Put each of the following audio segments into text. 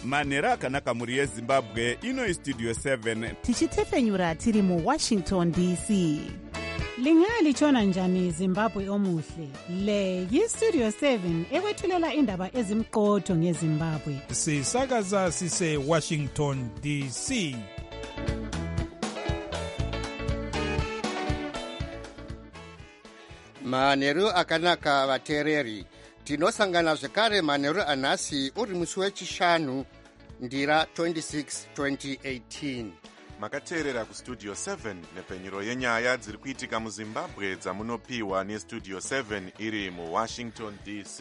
manhero akanaka mhuri yezimbabwe. Ino istudio 7 tichitefenyura tiri muwashington dc. Lingalitshona njani Zimbabwe omuhle? Le yistudio 7 ekwethulela indaba ezimqotho ngeZimbabwe. Sisakaza sise Washington DC. Manheru akanaka vateereri. Tinosangana zvekare manheru anhasi uri musi wechishanu ndira 26 2018. Makateerera kustudio 7 nepfenyuro yenyaya dziri kuitika muZimbabwe dzamunopiwa nestudio 7 iri muWashington DC.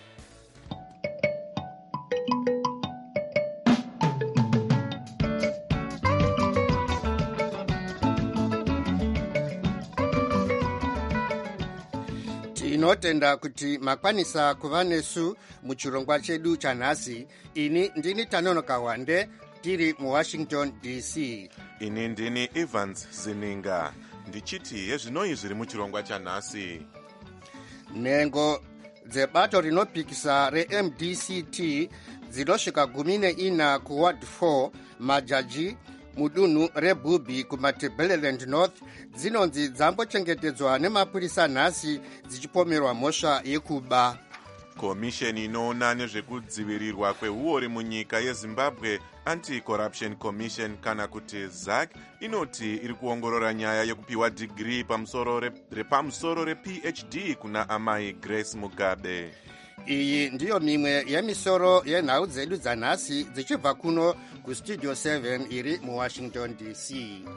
Tinotenda kuti makwanisa kuva nesu muchirongwa chedu chanhasi. Ini ndini Tanonoka Wande tiri muWashington DC. Ini ndini Evans Zininga. Ndichiti yezvinoi zviri muchirongwa chanhasi. Nhengo dzebato rinopikisa reMDCT dzinosvika 14 kuward 4 majaji mudunhu reBubi kumatabeleland North dzinonzi dzambochengetedzwa nemapurisa nhasi dzichipomerwa mhosva yekuba. Komisheni inoona nezvekudzivirirwa kweuori munyika yeZimbabwe Anti-Corruption Commission kana kuti ZAC inoti iri kuongorora nyaya yekupiwa dhigiri pamusoro rePhD kuna amai Grace Mugabe. Iyi ndiyo mimwe yemisoro yenhau dzedu dzanhasi dzichibva kuno kustudio 7 iri muWashington DC.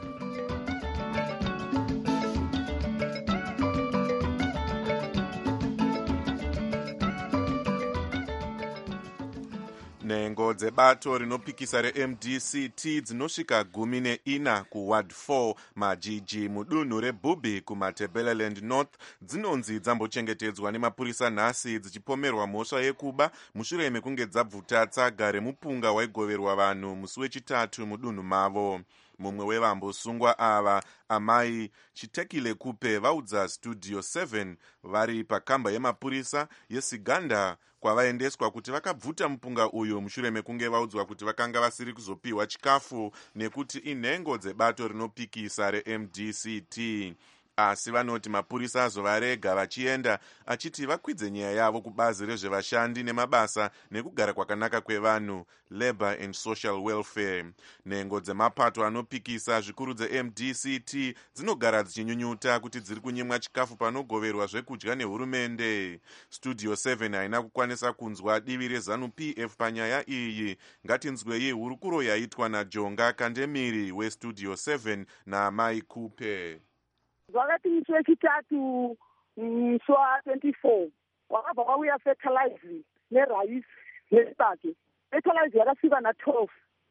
Nhengo dzebato rinopikisa reMDCT dzinosvika 14 kuward 4 majiji mudunhu reBubi kumatabeleland North dzinonzi dzambochengetedzwa nemapurisa nhasi dzichipomerwa mhosva yekuba mushure mekunge dzabvuta tsaga remupunga waigoverwa vanhu musi wechitatu mudunhu mavo. Mumwe wevambosungwa ava, amai Chitekile Kupe, vaudza studio 7 vari pakamba yemapurisa yeSiganda kwavaendeswa kuti vakabvuta mupunga uyu mushure mekunge vaudzwa kuti vakanga vasiri kuzopiwa chikafu nekuti inhengo dzebato rinopikisa reMDCT. Asi vanoti mapurisa azovarega vachienda, achiti vakwidze nyaya yavo kubazi rezvevashandi nemabasa nekugara kwakanaka kwevanhu, Labour and Social Welfare. Nhengo dzemapato anopikisa zvikuru dzeMDCT dzinogara dzichinyunyuta kuti dziri kunyimwa chikafu panogoverwa zvekudya nehurumende. Studio 7 haina kukwanisa kunzwa divi reZANU-PF panyaya iyi. Ngatinzwei hurukuro yaitwa naJonga Kandemiri westudio 7 naamai Kupe. Vakati musi wechitatu musi wa24 wakabva kwauya fertilizer neraisi nesipage. Fertilizer yakasvika na12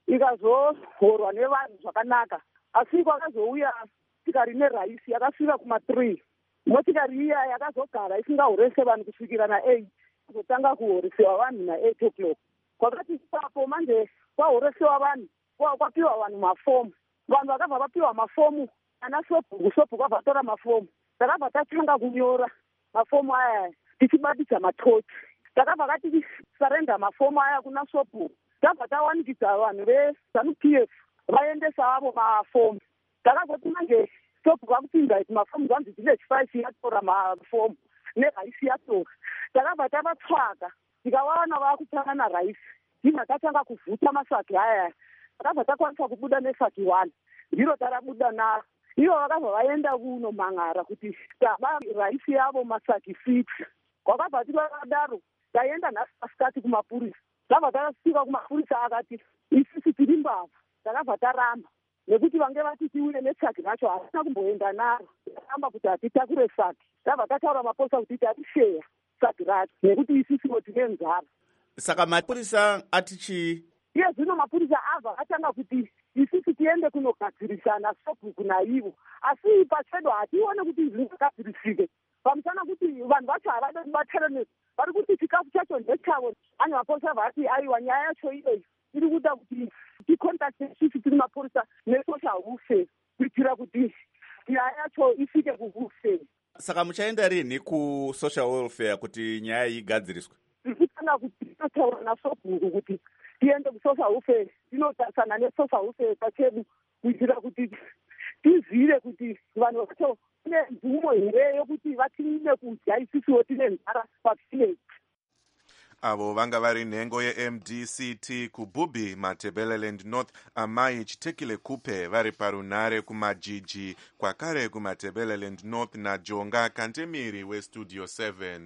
ikazohorwa nevanhu zvakanaka, asi kwakazouya motikari neraisi yakasvika kuma3. Motikari iya yakazogara isingahorese vanhu kusvikira na8 kuzotanga kuhoresewa vanhu na8 o'clock. Kwakati ipapo manje kwahoresewa vanhu kwapiwa vanhu mafomu. Vanhu vakabva vapiwa mafomu ana sobhuku kwabva tora mafomu. Takabva tatanga kunyora mafomu aya tichibatidza matochi. Takabva katisarenda mafomu aya kuna sobhuku. Tabva tawanikidza vanhu veZANU-PF vaendesa avo mafomu. Takazoti manje sobhuku vakupinza kuti mafomu zvanzi village 5 yatora mafomu neraisi yatora. Takabva tavatsvaga tikawana vakutanga naraisi. Ndibva tatanga kuvhuta masaki aya. Takabva takwanisa kubuda nesaki 1. Ndiro tarabuda na ivo vakabva vaenda kunomhan'ara kuti taba raisi yavo masaki 6. Kwakabva tivakadaro taenda nhasi masikati kumapurisa. Tabva tasvika kumapurisa akati isisi tiri mbavha. Takabva taramba nekuti vange vati tiuye nesaki racho hasina kumboenda naro. Taramba kuti hatitakure saki. Tabva tataura mapurisa kuti tatisheya saki racho nekuti isisiwo tine nzara. Saka mapurisa atichi iye zvino mapurisa abva atanga kuti isisi tiende kunogadzirisana sobhuku naivo, asi pachedu hatione kuti zvingagadzirisike. Pamusana kuti vanhu vacho havada kubatana, vari kuti chikafu chacho ndechavo. Ani mapurisa vati aiwa nyaya yacho iyoyi iri kuda kuti tikontakte isisi tiri mapurisa nesocial welfare kuitira kuti nyaya yacho isvike kuwelfare. Saka muchaenda rini kusocial welfare kuti nyaya iyi igadziriswe? Tirikutanga kuti totaura nasobhuku kuti tiende kusocial welfare tinotarisana nesocial welfare pachedu kuitira kuti tizive kuti vanhu vacho kune mvumo here yokuti vatine kudya isisiwo tine nhara pavillage. avo vanga vari nhengo yeMDCT kuBubi Matabeleland North Amai Chitekile Kupe vari parunare kumajiji kwakare kuMatabeleland North naJonga Kantemiri weStudio 7.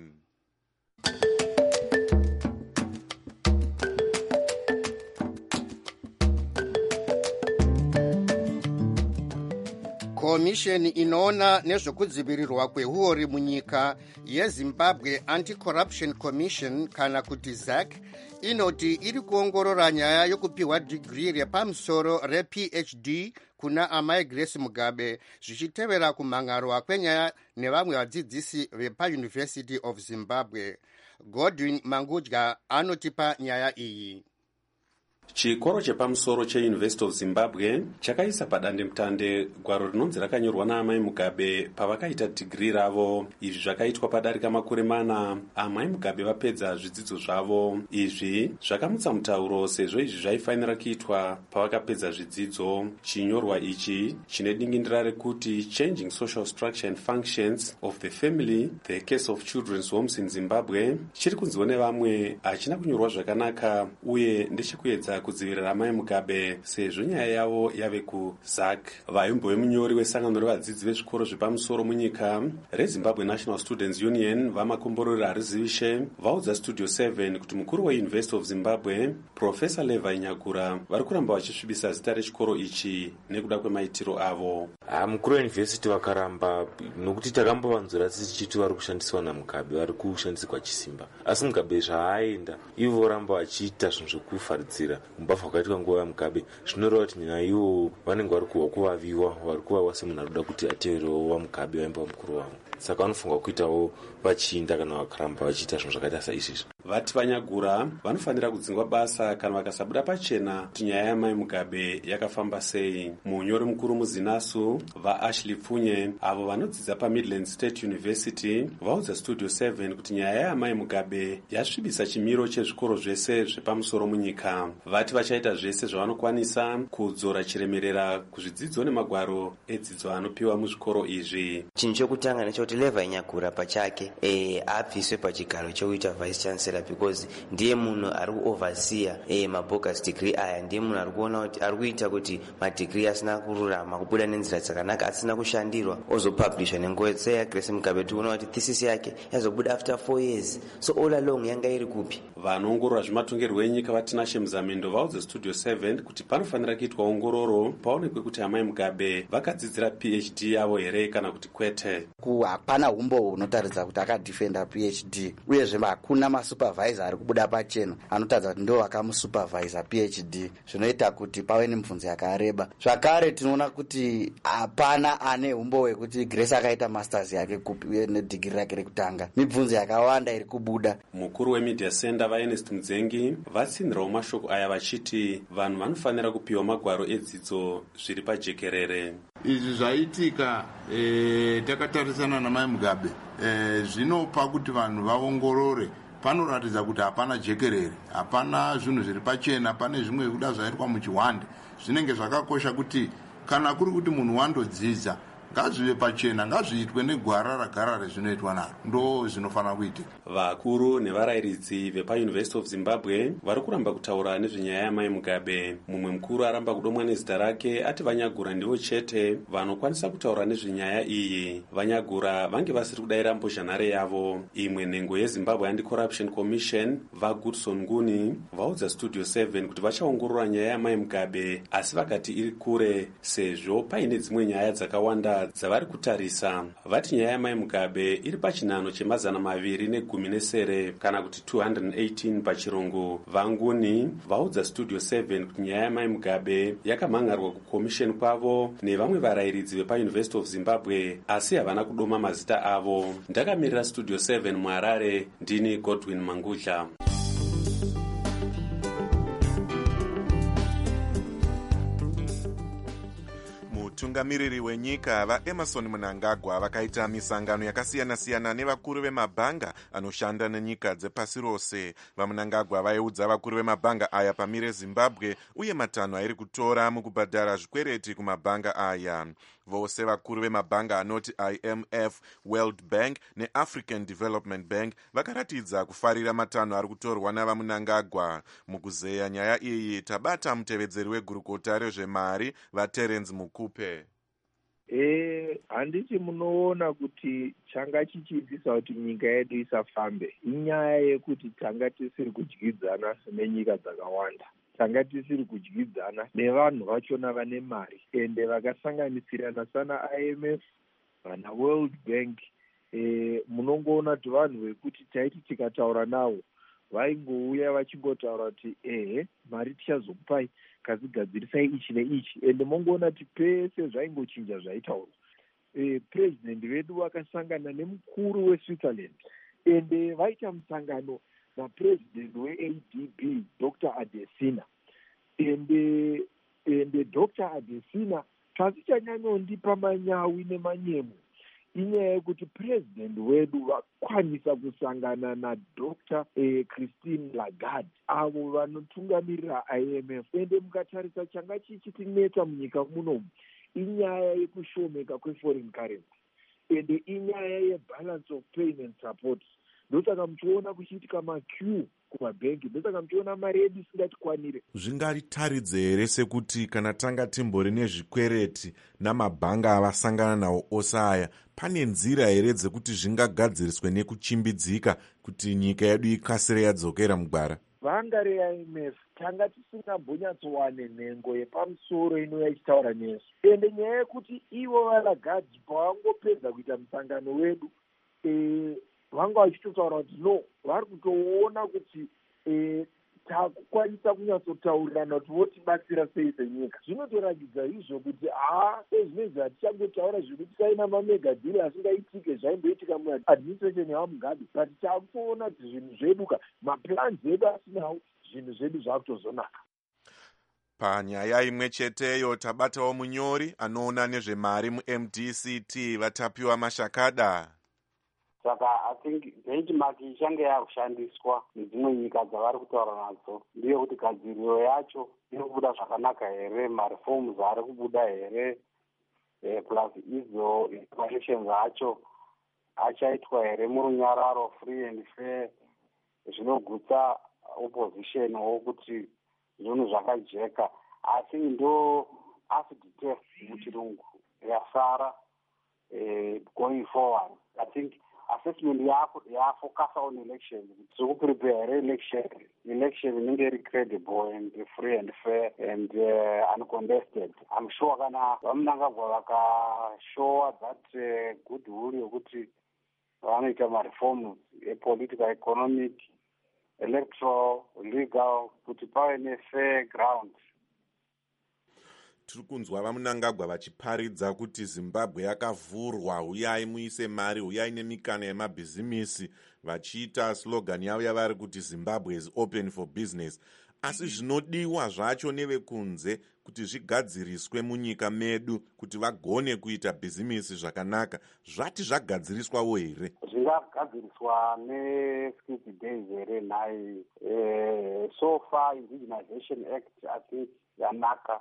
komisheni inoona nezvokudzivirirwa kwehuori munyika yeZimbabwe Anti-Corruption Commission kana kuti ZAC inoti iri kuongorora nyaya yokupiwa dhigiri repamusoro rePhD kuna Amai Grace Mugabe zvichitevera kumhangarwa kwenyaya nevamwe vadzidzisi vepaUniversity of Zimbabwe. Godwin Mangudya anotipa nyaya iyi. Chikoro chepamusoro cheUniversity of Zimbabwe chakaisa padandemutande gwaro rinonzi rakanyorwa naAmai Mugabe pavakaita dhigiri ravo. Izvi zvakaitwa padarika makore mana Amai Mugabe vapedza zvidzidzo zvavo. Izvi zvakamutsa mutauro sezvo izvi zvaifanira kuitwa pavakapedza zvidzidzo. Chinyorwa ichi chine dingindira rekuti Changing Social Structure and Functions of the Family, the Case of Children's Homes in Zimbabwe chiri kunziwa nevamwe hachina kunyorwa zvakanaka uye ndechekuedza kudzivirira Amai Mugabe sezvo nyaya yavo yave kuZAC. Vaimbove munyori wesangano revadzidzi vezvikoro zvepamusoro munyika reZimbabwe National Students Union vamakomborori harizivishe vaudza Studio 7 kuti mukuru weUniversity of Zimbabwe Professor Levi Nyagura vari kuramba vachisvibisa zita rechikoro ichi nekuda kwemaitiro avo. Mukuru weUniversity vakaramba nokuti takambovanzura tichiti vari kushandiswa naMugabe vari kushandiswa chisimba, asi Mugabe zvaaenda ivo voramba vachiita zvinhu zvokufaridzira mubva vakaitwa nguva yaMugabe. Zvinoreva kuti nyaya ivo vanenge vari kuvaviwa, vari kuvaviwa semunhu ari kuda kuti ateverewo waMugabe vaimba mukuru wavo, saka vanofunga kuitawo vachiinda kana vakaramba vachiita zvinhu zvakaita saizvizvi. Vati Vanyagura vanofanira kudzingwa basa kana vakasabuda pachena kuti nyaya yaMai Mugabe yakafamba sei. Munyori mukuru muzinasu vaAshley Pfunye avo vanodzidza paMidland State University vaudza Studio 7 kuti nyaya yaMai Mugabe yasvibisa chimiro chezvikoro zvese zvepamusoro munyika. Vati vachaita zvese zvavanokwanisa kudzora chiremerera kuzvidzidzo nemagwaro edzidzo anopiwa muzvikoro izvi. Chinhu chokutanga ndechekuti Levi Nyagura pachake abviswe pachigaro chokuita vice chancellor because ndiye munhu ari kuoverseer mabogus degree aya, ndiye munhu ari kuona kuti ari kuita kuti madegree asina kururama kubuda nenzira dzakanaka asina kushandirwa ozopublishwa nenguva yaGrace Mugabe. Tikuona kuti thesis yake yazobuda after 4 years, so all along yanga iri kupi. Vanoongorora zvematongerwo enyika vaTinashe Muzamendo vaudza Studio 7 kuti panofanira kuitwa ongororo paonekwe kuti Amai Mugabe vakadzidzira PhD yavo here kana kuti kwete. Hapana umbo hunotaridza kuti akadefenda PhD, uyezve hakuna masupervisor ari kubuda pachena anotaridza kuti ndo vakamusupervisa PhD, zvinoita kuti pave nemibvunzo yakareba. Zvakare tinoona kuti hapana ane umbo hwekuti Grace akaita masters yake kupi nedhigiri rake rekutanga. Mibvunzo yakawanda iri kubuda. Mukuru weMedia Center vaErnest Mudzengi vatsinhirawo mashoko aya vachiti vanhu vanofanira kupiwa magwaro edzidzo zviri pajekerere. Izvi zvaitika takatarisana naMai Mugabe zvinopa kuti vanhu vaongorore. Panoratidza kuti hapana jekerere, hapana zvinhu zviri pachena, pane zvimwe kuda zvaitwa muchihwande. Zvinenge zvakakosha kuti kana kuri kuti munhu wandodzidza ngazvive pachena, ngazviitwe negwara ragara rezvinoitwa naro, ndo zvinofanira kuitika. Vakuru nevarayiridzi vepaUniversity of Zimbabwe vari kuramba kutaura nezvenyaya yaMai Mugabe. Mumwe mukuru aramba kudomwa nezita rake ati Vanyagura ndivo chete vanokwanisa kutaura nezvenyaya iyi. Vanyagura vange vasiri kudayira mbozhanhare yavo. Imwe nhengo yeZimbabwe Anti-Corruption Commission vaGoodson Nguni vaudza Studio 7 kuti vachaongorora nyaya yaMai Mugabe, asi vakati iri kure sezvo paine dzimwe nyaya dzakawanda dzavari kutarisa. Vati nyaya yaMai Mugabe iri pachinhano che217 kana kuti 218 pachirungu. Vanguni vaudza Studio 7 kuti nyaya yaMai Mugabe yakamhangarwa kukomisheni kwavo nevamwe varayiridzi vepaUniversity of Zimbabwe, asi havana kudoma mazita avo. Ndakamirira Studio 7 muHarare, ndini Godwin Mangudya. Vatungamiriri wenyika vaEmerson Mnangagwa vakaita misangano yakasiyana-siyana nevakuru vemabhanga anoshanda nenyika dzepasi rose. VaMnangagwa vaiudza vakuru vemabhanga aya pamire Zimbabwe uye matanho airi kutora mukubhadhara zvikwereti kumabhanga aya. Vose vakuru vemabhanga anoti IMF, World Bank neAfrican Development Bank vakaratidza kufarira matanho ari kutorwa navaMnangagwa. Mukuzeya nyaya iyi tabata mutevedzeri wegurukota rezvemari vaTerence Mukupe. Handiti munoona kuti changa chichiitisa kuti nyika yedu isafambe inyaya yekuti tanga tisiri kudyidzana nenyika dzakawanda. Tanga tisiri kudyidzana nevanhu vachona vane mari ende vakasanganisirana sana IMF vana World Bank. Munongoona kuti vanhu vekuti taiti tikataura navo vaingouya vachingotaura kuti mari tichazokupai kazigadzirisai ichi neichi, ende mongoona kuti pese zvaingochinja zvaitaurwa. President vedu vakasangana nemukuru weSwitzerland ende vaita musangano napresident weADB Dr. Adesina ende Dr. Adesina kasichanyanyondipa manyawi nemanyemo inyaya yekuti president wedu vakwanisa kusangana naDr. Christine Lagarde avo vanotungamirira IMF. Ende mukatarisa changa chichitineta munyika munomu inyaya yekushomeka kweforeign currency ende inyaya yebalance of payment support. Ndosaka muchiona kuchiitika maqueue kumabhengi, ndosaka muchiona mari yedu isingatikwanire. Zvingaritaridze here sekuti kana tanga timbori nezvikwereti namabhanga avasangana nawo ose aya, pane nzira here dzekuti zvingagadziriswe nekuchimbidzika kuti nyika yedu ikasire yadzokera mugwara? Vanga reIMF tanga tisingambonyatsowane nhengo yepamusoro inouya ichitaura nesu, ende nyaya yekuti ivo valagadzi pavangopedza kuita musangano wedu vanga vachitotaura kuti no, vari kutoona kuti takukwanisa kunyatsotaurana kuti votibatsira sei senyika. Zvinotoratidza izvo kuti ezvinezvi hatichangotaura zvekuti saina mamegadhiri asingaitike zvaimboitika muadministration yavaMugabe, but takutoona kuti zvinhu zveduka maplans edu asinawo, zvinhu zvedu zvakutozonaka. Panyaya imwe cheteyo tabatawo munyori anoona nezvemari muMDCT vatapiwa Mashakada. Saka I think benchmark ichange yakushandiswa nedzimwe nyika dzavari kutaura nadzo ndiyo kuti gadziriro yacho inobuda zvakanaka here, mareforms ari kubuda here, plus idzo evaluations acho achaitwa here murunyararo, free and fair, zvinogutsa opposition wokuti zvinhu zvakajeka. Asi ndo acid test muchirungu yasara going forward. I think assessment yafocus on elections. So prepare election inenge iri credible and free and fair and uncontested. I'm sure kana vaMnangagwa vakashowa that goodwill yokuti vanoita mareforms political, economic, electoral, legal, kuti pave ne-fair ground. Tiri kunzwa vaMnangagwa vachiparidza kuti Zimbabwe yakavhurwa, uyai muise mari, uyai nemikana yemabhizimisi, vachiita slogan yavo yavari kuti Zimbabwe is open for business. Asi zvinodiwa zvacho nevekunze kuti zvigadziriswe munyika medu kuti vagone kuita bhizimisi zvakanaka, zvati zvagadziriswawo here? Zvingagadziriswa ne-skills days here nhai. So far Indigenization Act I think yanaka.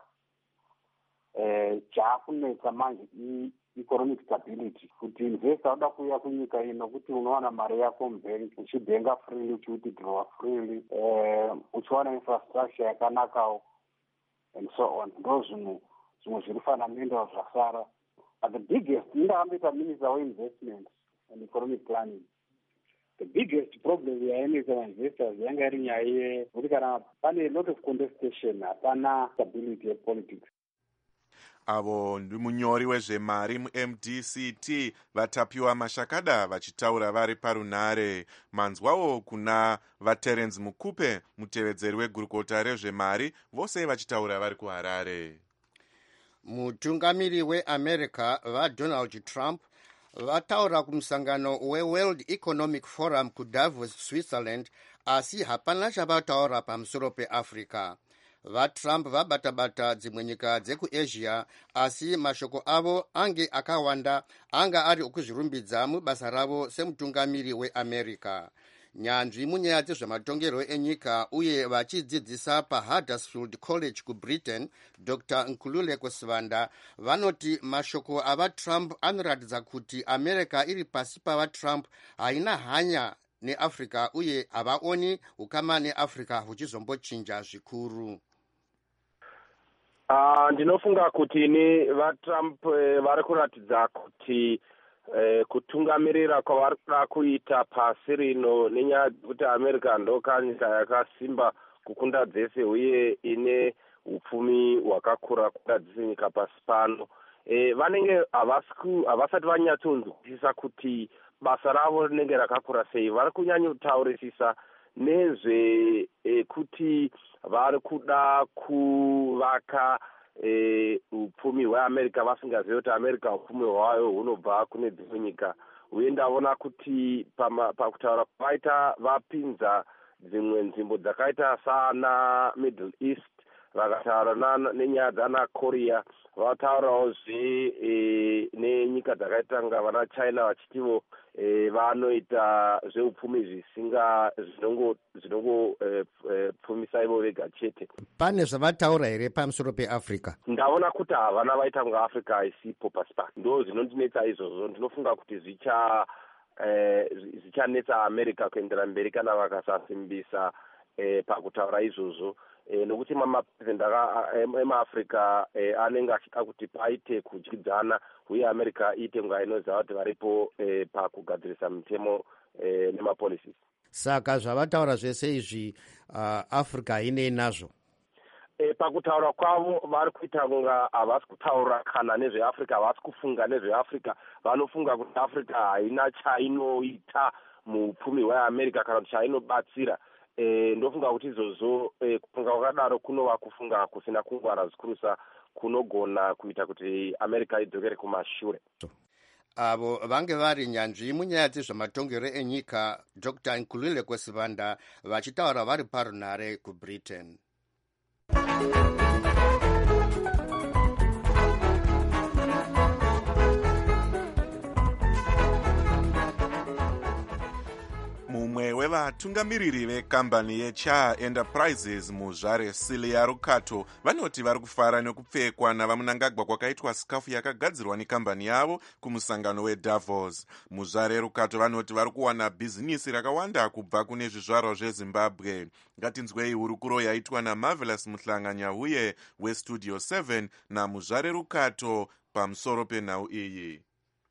Chakunetsa manje economic stability, kuti investor uda kuuya kunyika ino kuti unowana mari yako mubank uchibhenga freely, uchiwithdraw freely, uchiwana infrastructure yakanakawo and so on. Ndo zvimwe zviri fundamental zvasara. But the biggest, indakamboita minister weinvestment and economic planning, the biggest problem yainetsa investors yanga iri nyaya yekuti kana pane a lot of contestation hapana stability yepolitics. Avo ndi munyori wezvemari muMDCT vatapiwa Mashakada vachitaura vari parunare. Manzwawo kuna vaTerence Mukupe, mutevedzeri wegurukota rezvemari, vose vachitaura vari kuHarare. Mutungamiri weAmerica vaDonald Trump vataura kumusangano weWorld Economic Forum kuDavos, Switzerland, asi hapana chavataura pamusoro peAfrica. vatrump vabata-bata dzimwe nyika dzekuasia, asi mashoko avo ange akawanda anga ari okuzvirumbidza mubasa ravo semutungamiri weamerica. Nyanzvi munyaya dzezvematongerwo enyika uye vachidzidzisa paHuddersfield College kuBritain, Dr. Nkululeko Sivanda vanoti mashoko avatrump anoratidza kuti America iri pasi pavatrump haina hanya neAfrica uye havaoni ukama neAfrica huchizombochinja zvikuru. Ndinofunga kuti ni vatrump vari kuratidza kuti kutungamirira kwavari kuda kuita pasi rino nenyaya dzekuti America ndokanyika yakasimba kukunda dzese uye ine upfumi hwakakura kukunda dzese nyika pasi pano. Vanenge havasati vanyatsonzwisisa kuti basa ravo rinenge rakakura sei. Vari kunyanyotaurisisa nezve kuti vari kuda kuvaka upfumi hweAmerica vasingazivi kuti America upfumi hwayo hunobva kune dzimwe nyika. Uye ndaona kuti pakutaura kwaita vapinza dzimwe nzvimbo dzakaita sana Middle East, vakataura nenyaya dzana Korea, vataurawozve nenyika dzakaita nga vana China vachitivo vanoita zveupfumi zvinongopfumisa ivo vega chete. Pane zvavataura here pamusoro peAfrica? Ndaona kuti havana vaita kunga Africa isipo pasi pano. Ndo zvinondinetsa izvozvo. Ndinofunga kuti zvichanetsa America kuendera mberi kana vakasasimbisa pakutaura izvozvo. Nokuti mamapresident emaAfrica anenge achida kuti paite kudyidzana uye America iite kunga inoziva kuti varipo pakugadzirisa mitemo nemapolicies. Saka zvavataura zvese izvi Africa hainei nazvo. Pakutaura kwavo vari kuita kunga havasi kutaura kana nezveAfrica, havasi kufunga nezveAfrica. Vanofunga kuti Africa haina chainoita muupfumi hweAmerica kana kuti chainobatsira. Ndofunga kuti izvozvo kufunga kwakadaro kunova kufunga kusina kungwara zvikurusa kunogona kuita kuti America idzokere kumashure. Avo vange vari nyanzvi munyaya dzezvematongero enyika, Dr. Nkululeko Sivanda vachitaura vari parunare kuBritain. mumwe wevatungamiriri vekambani yeChar Enterprises muzvare Silia Rukato vanoti vari kufara nekupfekwa navamunangagwa kwakaitwa sikafu yakagadzirwa nekambani yavo kumusangano weDavos. Muzvare Rukato vanoti vari kuwana bhizinisi rakawanda kubva kune zvizvarwa zveZimbabwe. Ngatinzwei hurukuro yaitwa naMarvelous Muhlanganya weStudio 7 namuzvare Rukato pamusoro penhau iyi.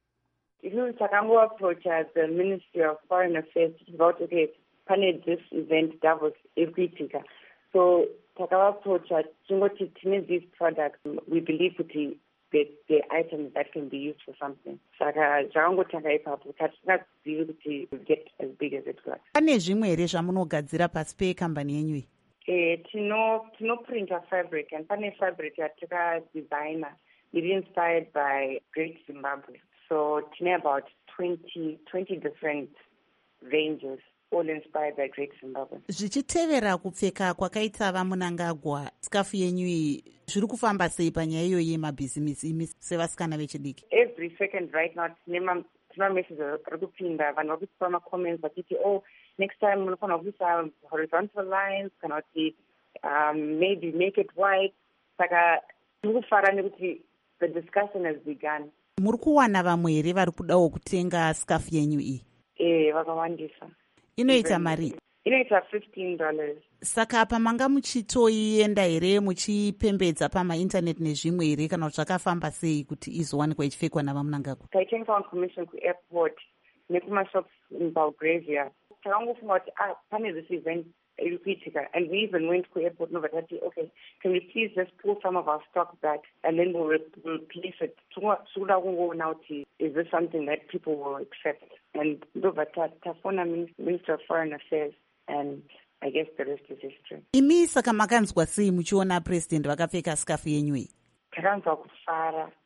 Takangoapproacha the Ministry of Foreign Affairs about pane this event Davos ikuitika. So takavaapproacha tingoti tine these products, we believe kuti the items that can be used for something. Saka zvakangotanga ipapo tatingazivi kuti get as big as it was. Pane zvimwe here zvamunogadzira pasi pekambani yenyu iyi? Tinoprinta fabric and pane fabric yatakadesignera iri inspired by Great Zimbabwe. So today about 20 different ranges, all inspired by Great Zimbabwe. Zvichitevera kupfeka kwakaita vamunangagwa, sikafu yenyu iyi zviri kufamba sei panyaya iyoyi yemabhizimisi imi sevasikana vechidiki? Every second right now tine messages ari kupinda, vanhu vari kupa macomments vachiti next time munofanira kuisa horizontal lines kana kuti maybe make it white. Saka tiri kufara nekuti the discussion has begun. Muri kuwana vamwe here vari kudawo kutenga sikafu yenyu iyi? Vakawandisa. Inoita mari? Inoita $15. Saka pamanga muchitoienda here muchipembedza pamaintaneti nezvimwe here kana kuti zvakafamba sei kuti izowanikwa ichipfekwa navamunangagwa? Taitenga on commission kuairport nekumashops in Belgravia. Takangofunga kuti pane this event irikuitika, and we even went to airport nobva tati okay, can we please just pull some of our stock back and then we'll replace it. Tikuda kungoona kuti is this something that people will accept, and ndobva tafona Minister of Foreign Affairs, and I guess the rest is history. Imi saka makanzwa sei muchiona president vakapfeka sikafu yenyu iyi? Takanzwa kufara,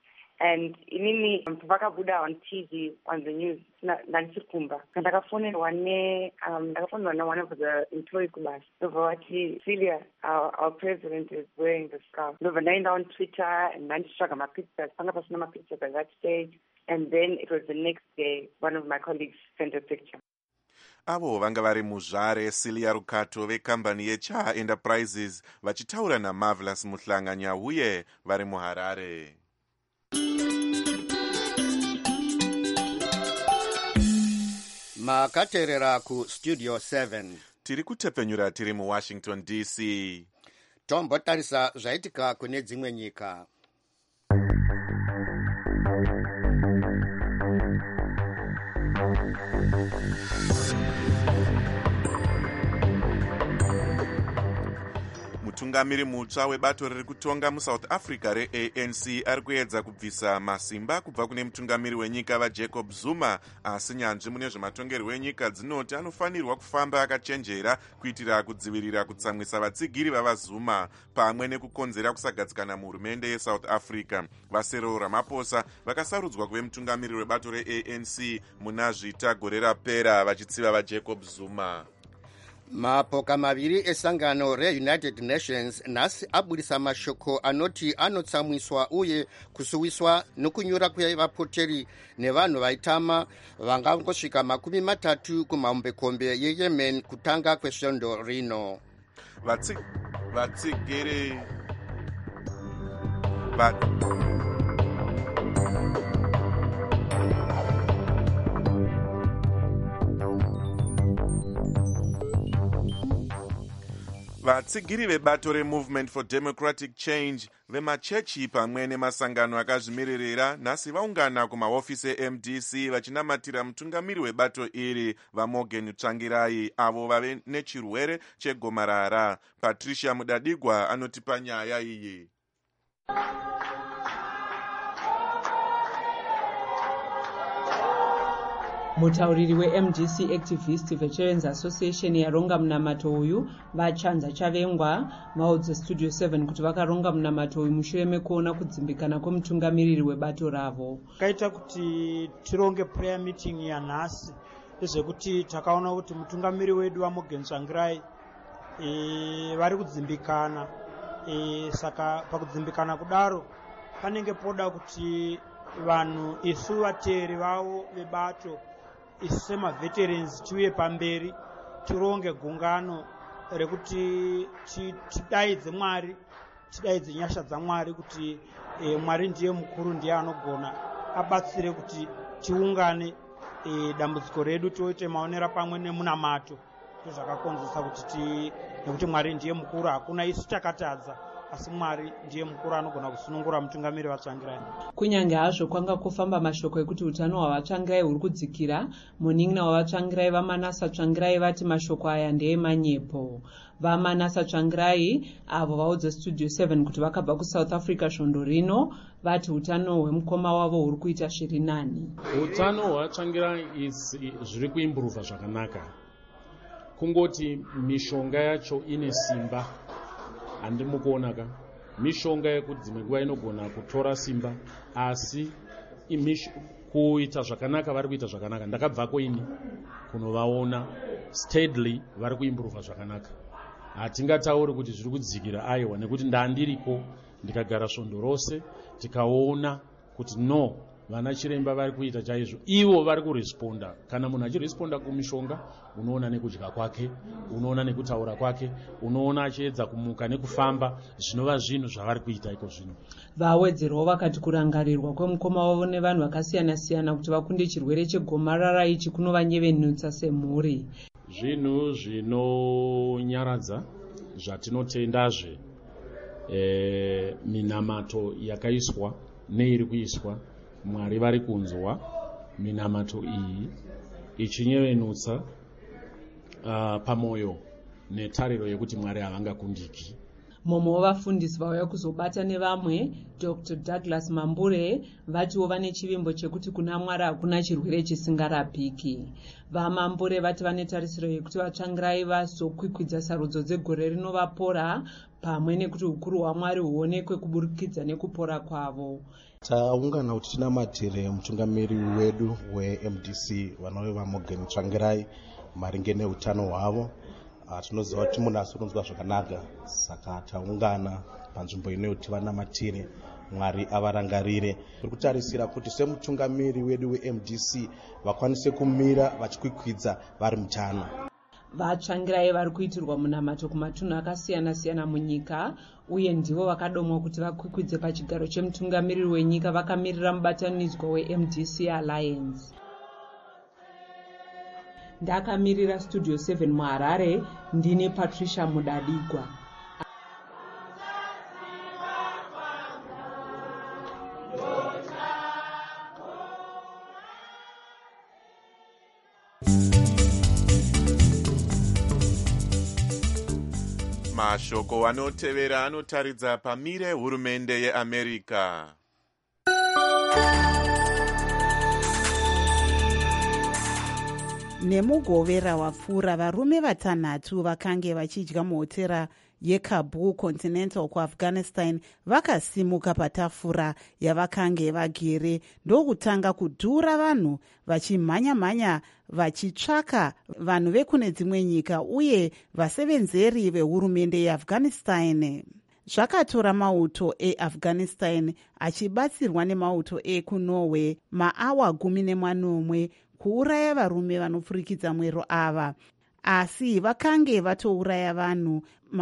and inini vakabuda on TV on the news ndandisiri kumba ndakafonelwa one of the employees kubasa ndobva vati Celia, our president is wearing the scarf. Ndobva ndaenda on Twitter and ndanditsvaga mapictures panga pasina mapictures at that stage, and then it was the next day one of my colleagues sent a picture. Avo vanga vari muzvare Celia Rukato vekambani yeCha Enterprises vachitaura naMarvelous Muhlanganya uye vari muHarare. Makaterera ku Studio 7. Tiri kutepfenyura tiri muWashington DC. Tombotarisa zvaitika kune dzimwe nyika. Mutungamiri mutsva webato riri kutonga muSouth Africa reANC ari kuedza kubvisa masimba kubva kune mutungamiri wenyika vaJacob Zuma, asi nyanzvi mune zvematongerwo enyika dzinoti anofanirwa kufamba akachenjera kuitira kudzivirira kutsamwisa vatsigiri vavaZuma pamwe nekukonzera kusagadzikana muhurumende yeSouth Africa. Vasero Ramaphosa vakasarudzwa kuve mutungamiri webato reANC muna zvita gore rapera vachitsiva vaJacob Zuma. Mapoka maviri esangano reUnited Nations nhasi abudisa mashoko anoti anotsamwiswa uye kusuwiswa nokunyura kwevapoteri nevanhu vaitama vangangosvika 30 kumahombekombe yeYemen kutanga kwesvondo rino. Vatsigiri vatsigiri vebato reMovement for Democratic Change vemachechi pamwe nemasangano akazvimiririra nhasi vaungana kumahofisi eMDC vachinamatira mutungamiri webato iri vaMorgan Tsvangirai avo vave nechirwere chegomarara. Patricia Mudadigwa anotipa nyaya iyi. Mutauriri weMDC Activist Veterans Association yaronga munamato uyu vachanza chavengwa vaudza Studio 7 kuti vakaronga munamato uyu mushure mekuona kudzimbikana kwemutungamiriri webato ravo. Kaita kuti tironge prayer meeting yanhasi ndezvekuti takaona kuti mutungamiri wedu vaMorgan Tsvangirai vari kudzimbikana, saka pakudzimbikana kudaro panenge poda kuti vanhu isu vateeri vavo vebato isu semaveterans tiuye pamberi tironge gungano rekuti tidaidze Mwari, tidaidze nyasha dzaMwari kuti Mwari ndiye mukuru, ndiye anogona abatsire kuti tiungane dambudziko redu toite maonera pamwe nemunamato. Zvakakonzesa kuti nekuti Mwari ndiye mukuru, hakuna isu takatadza, asi Mwari ndiye mukuru anogona kusunungura mutungamiri vaTsvangirai. Kunyange hazvo kwanga kufamba mashoko ekuti utano hwavaTsvangirai huri kudzikira, munin'ina wavaTsvangirai vaManasa Tsvangirai vati mashoko aya ndeemanyepo. VaManasa Tsvangirai avo vaudza Studio 7 kuti vakabva kuSouth Africa svondo rino vati utano hwemukoma wavo huri kuita zviri nani. Utano hwaTsvangirai zviri kuimburuva zvakanaka. Kungoti mishonga yacho ine simba, handi mukuonaka. Mishonga yekuti dzimwe nguva inogona kutora simba, asi kuita zvakanaka vari kuita zvakanaka. Ndakabvako ini kunovaona steadily vari kuimburuva zvakanaka. Hatingatauri kuti zviri kudzikira aiwa, nekuti ndandiriko ndikagara svondo rose tikaona kuti no, vana chiremba vari kuita chaizvo, ivo vari kuresponda. Kana munhu achiresponda kumishonga, unoona nekudya kwake, unoona nekutaura kwake, unoona achiedza kumuka nekufamba, zvinova zvinhu zvavari kuita iko zvino. Vawedzerawo vakati kurangarirwa kwemukoma wavo nevanhu vakasiyana-siyana kuti vakunde chirwere chegomarara ichi kunovanyevenutsa semhuri. Zvinhu zvinonyaradza zvatinotendazve minamato yakaiswa neiri kuiswa. Mwari vari kunzwa minamato iyi ichinyevenutsa pamwoyo netariro yekuti Mwari havangakundiki. mumwe wavafundisi vauya kuzobata nevamwe Dr. Douglas Mambure vatiwo vane chivimbo chekuti kuna Mwari hakuna chirwere chisingarapiki. VaMambure vati vane tarisiro yekuti vatsvangirai vazokwikwidza sarudzo dzegore rino vapora, pamwe nekuti ukuru hwaMwari huonekwe kuburikidza nekupora kwavo. Taungana kuti tinamatire mutungamiri wedu weMDC vanova Morgan Tsvangirai maringe neutano hwavo. Tinoziva kuti munhu asononzwa zvakanaka, saka taungana panzvimbo inoti vanamatire, Mwari avarangarire. Tiri kutarisira kuti semutungamiri wedu weMDC vakwanise kumira vachikwikwidza vari mutano. Vatsvangirai vari kuitirwa munamato kumatunhu akasiyana-siyana munyika, uye ndivo vakadomwa kuti vakwikwidze pachigaro chemutungamiriri wenyika vakamirira mubatanidzwa weMDC Alliance. Ndakamirira Studio 7 muHarare, ndine Patricia Mudadigwa. Mashoko anotevera anotaridza pamire hurumende yeAmerica. Nemugovera wapfuura varume vatanhatu vakange vachidya muhotera yeKabul Continental kuAfghanistan vakasimuka patafura yavakange vagere ndokutanga kudhura vanhu vachimhanya-mhanya vachitsvaka vanhu vekune dzimwe nyika uye vasevenzeri vehurumende yeAfghanistan. Zvakatora mauto eAfghanistan achibatsirwa nemauto ekuNorway maawa 11 kuuraya varume vanopfurikidza mwero ava, asi vakange vatouraya vanhu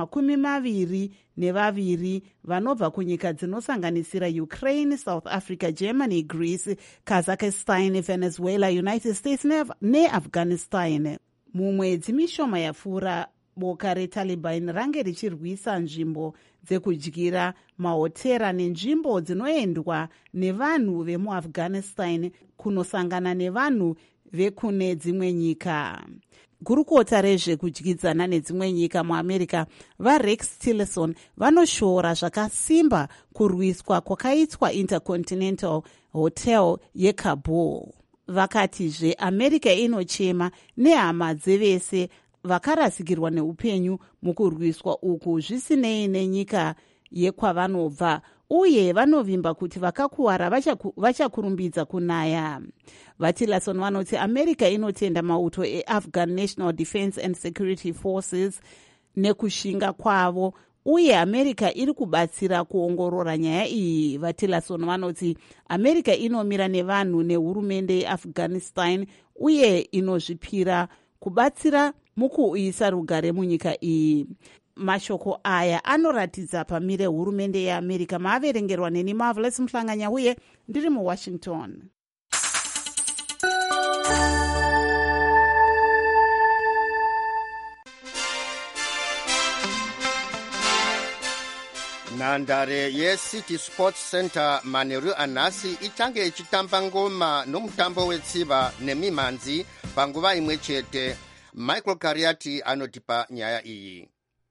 22 vanobva kunyika dzinosanganisira Ukraine, South Africa, Germany, Greece, Kazakhstan, Venezuela, United States neAfghanistan. Mumwedzi mishoma yapfuura, boka reTaliban range richirwisa nzvimbo dzekudyira, mahotera nenzvimbo dzinoendwa nevanhu vemuAfghanistan kunosangana nevanhu vekune dzimwe nyika. Gurukota rezvekudyidzana nedzimwe nyika muAmerica vaRex Tillerson vanoshora zvakasimba kurwiswa kwakaitwa Intercontinental Hotel yeKabul. Vakatizve America inochema nehama dzevese vakarasikirwa neupenyu mukurwiswa uku zvisinei nenyika yekwavanobva, uye vanovimba kuti vakakuwara vachakurumbidza kunaya. VaTillerson vanoti America inotenda mauto eAfghan National Defense and Security Forces nekushinga kwavo, uye America iri kubatsira kuongorora nyaya iyi. VaTillerson vanoti America inomira nevanhu nehurumende yeAfghanistan uye inozvipira kubatsira mukuuyisa rugare munyika iyi. Mashoko aya anoratidza pamire hurumende yeAmerica. Maaverengerwa neni Marvelous Mhlanganya uye ndiri muWashington. Nhandare yeCity Sports Center manheru anhasi ichange ichitamba ngoma nomutambo wetsiva nemimhanzi panguva imwe chete. Michael Kariati anotipa nyaya iyi.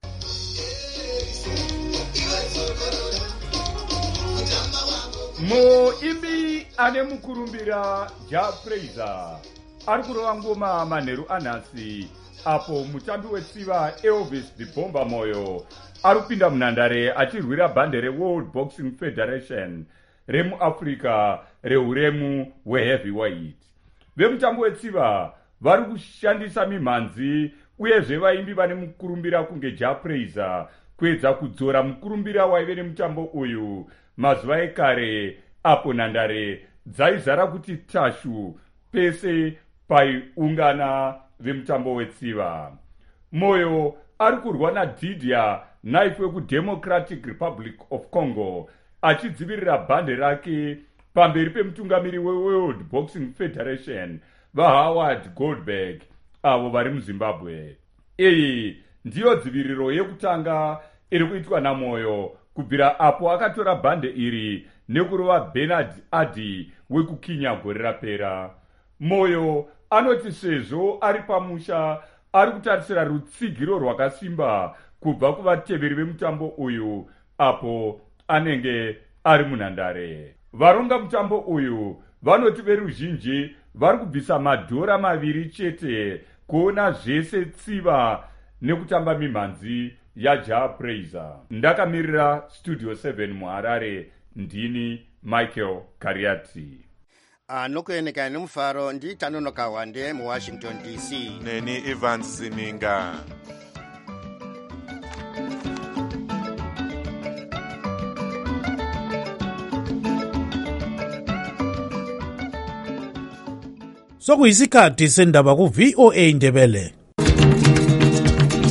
Muimbi ane mukurumbira Jafreza ari kurova ngoma manheru anhasi, apo mutambi wetsiva Elvis the Bomber Moyo ari kupinda munhandare achirwira bhande reWorld Boxing Federation remuAfrica reuremu hweheavyweight. Vemutambo wetsiva vari kushandisa mimhanzi uyezve vaimbi vane mukurumbira kunge Jafreza kuedza kudzora mukurumbira waive nemutambo uyu mazuva ekare, apo nhandare dzaizara kuti tashu pese paiungana vemutambo wetsiva. Moyo ari kurwa naDidier Knife wekuDemocratic Republic of Congo achidzivirira bhande rake pamberi pemutungamiri weWorld Boxing Federation vaHoward Goldberg avo vari muZimbabwe. Iyi ndiyo dziviriro yekutanga iri kuitwa naMoyo kubvira apo akatora bhande iri nekurova Bernard Adi wekuKenya gore rapera. Moyo anoti sezvo ari pamusha ari kutarisira rutsigiro rwakasimba kubva kuvateveri vemutambo uyu apo anenge ari munhandare. Varonga mutambo uyu vanoti veruzhinji vari kubvisa madhora 2 chete kuona zvese tsiva nekutamba mimhanzi yaJapraiser. Ndakamirira Studio 7 muHarare, ndini Michael Kariati. Anokueneka nemufaro nditanonoka wande muWashington DC. Neni Evans Ziminga. Sokuyisikhathi sendaba ku VOA Ndebele.